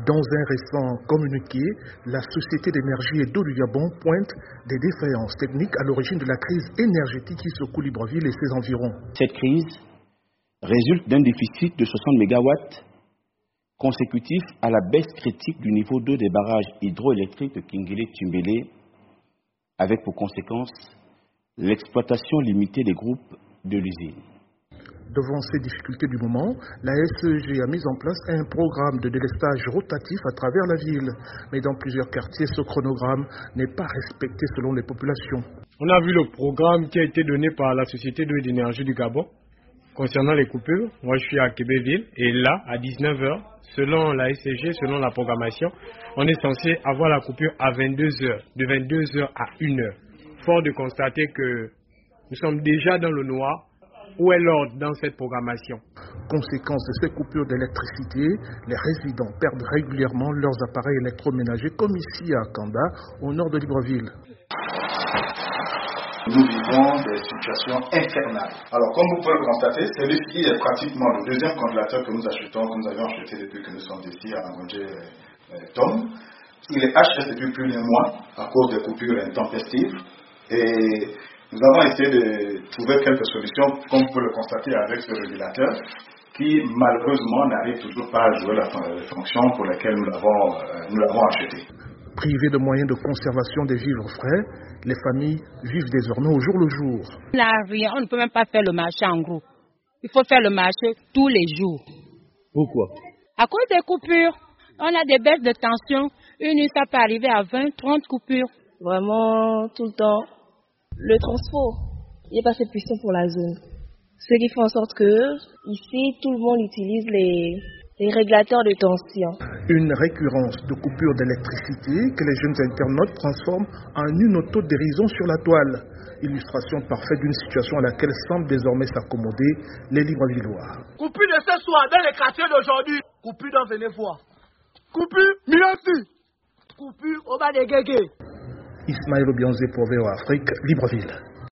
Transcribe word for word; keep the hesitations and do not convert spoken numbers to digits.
Dans un récent communiqué, la Société d'énergie et d'eau du Gabon pointe des défaillances techniques à l'origine de la crise énergétique qui secoue Libreville et ses environs. Cette crise résulte d'un déficit de soixante mégawatts consécutif à la baisse critique du niveau d'eau des barrages hydroélectriques de Kingele-Tumbele, avec pour conséquence l'exploitation limitée des groupes de l'usine. Devant ces difficultés du moment, la S E G a mis en place un programme de délestage rotatif à travers la ville. Mais dans plusieurs quartiers, ce chronogramme n'est pas respecté selon les populations. On a vu le programme qui a été donné par la Société d'eau et d'énergie du Gabon concernant les coupures. Moi, je suis à Québec-Ville et là, à dix-neuf heures, selon la S E G, selon la programmation, on est censé avoir la coupure à vingt-deux heures, de vingt-deux heures à une heure. Fort de constater que nous sommes déjà dans le noir. Où est l'ordre dans cette programmation? Conséquence de ces coupures d'électricité, les résidents perdent régulièrement leurs appareils électroménagers, comme ici à Kanda, au nord de Libreville. Nous vivons des situations infernales. Alors, comme vous pouvez le constater, celui-ci est pratiquement le deuxième congélateur que nous achetons, que nous avions acheté depuis que nous sommes ici à Angondje-Tom. Il est H S depuis plus d'un mois à cause des coupures intempestives. Et nous avons essayé de trouver quelques solutions, comme vous pouvez le constater avec ce régulateur, qui malheureusement n'arrive toujours pas à jouer la fonction pour laquelle nous l'avons, euh, nous l'avons acheté. Privés de moyens de conservation des vivres frais, les familles vivent désormais au jour le jour. On n'a rien, on ne peut même pas faire le marché en gros. Il faut faire le marché tous les jours. Pourquoi? À cause des coupures. On a des baisses de tension. Une nuit, ça peut arriver à vingt, trente coupures. Vraiment, tout le temps. Le transport, il n'est pas assez puissant pour la zone. Ce qui fait en sorte que, ici, tout le monde utilise les, les régulateurs de tension. Une récurrence de coupures d'électricité que les jeunes internautes transforment en une autodérision sur la toile. Illustration parfaite d'une situation à laquelle semblent désormais s'accommoder les Librevillois. Coupure de ce soir dans les quartiers d'aujourd'hui. Coupure dans Vénévois. Coupure Miansi. Coupure au bas des Guégués. Ismaël Obianze pour V O Afrique, Libreville.